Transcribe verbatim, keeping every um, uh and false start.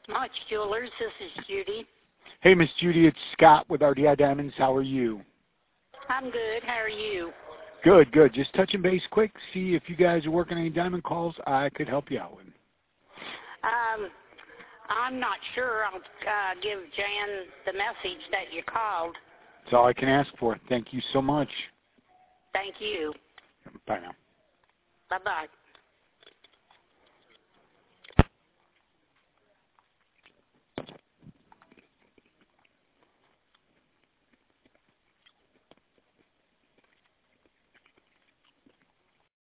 Much Jewelers, this is Judy. Hey, Miss Judy, it's Scott with R D I Diamonds. How are you? I'm good. How are you? Good, good. Just touching base quick, see if you guys are working any diamond calls I could help you out with. Um, I'm not sure. I'll uh, give Jan the message that you called. That's all I can ask for. Thank you so much. Thank you. Bye now. Bye-bye.